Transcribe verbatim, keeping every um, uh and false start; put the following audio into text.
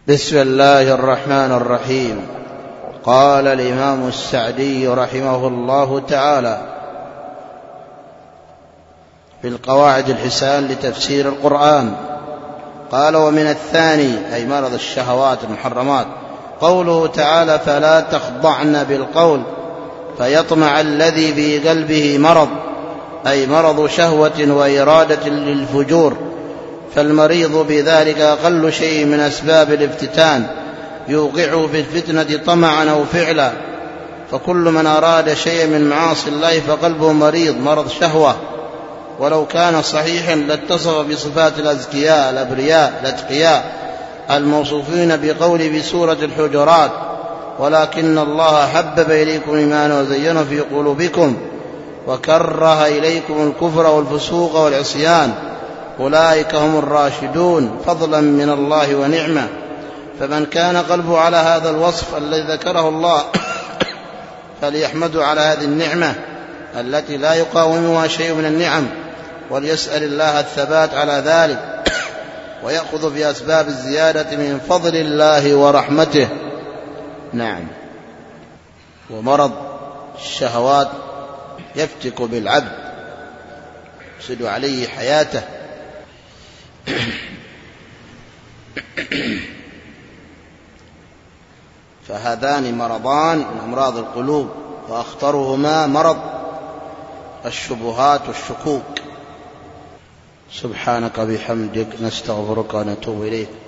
بسم الله الرحمن الرحيم. قال الإمام السعدي رحمه الله تعالى في القواعد الحسان لتفسير القرآن، قال: ومن الثاني أي مرض الشهوات المحرمات قوله تعالى: فلا تخضعن بالقول فيطمع الذي في قلبه مرض، أي مرض شهوة وإرادة للفجور، فالمريض بذلك أقل شيء من أسباب الافتتان يوقعه في الفتنة طمعا أو فعلا، فكل من أراد شيء من معاصي الله فقلبه مريض مرض شهوة، ولو كان صحيحا لاتصف بصفات الأزكياء الأبرياء الأتقياء الموصوفين بقول بسورة الحجرات: ولكن الله حبب إليكم الإيمان وزينه في قلوبكم وكره إليكم الكفر والفسوق والعصيان أولئك هم الراشدون فضلا من الله ونعمة. فمن كان قلبه على هذا الوصف الذي ذكره الله فليحمد على هذه النعمة التي لا يقاومها شيء من النعم، وليسأل الله الثبات على ذلك، ويأخذ بأسباب الزيادة من فضل الله ورحمته. نعم. ومرض الشهوات يفتك بالعبد، يفسد عليه حياته. فهذان مرضان من أمراض القلوب، وأخطرهما مرض الشبهات والشكوك. سبحانك بحمدك نستغفرك ونتوب إليك.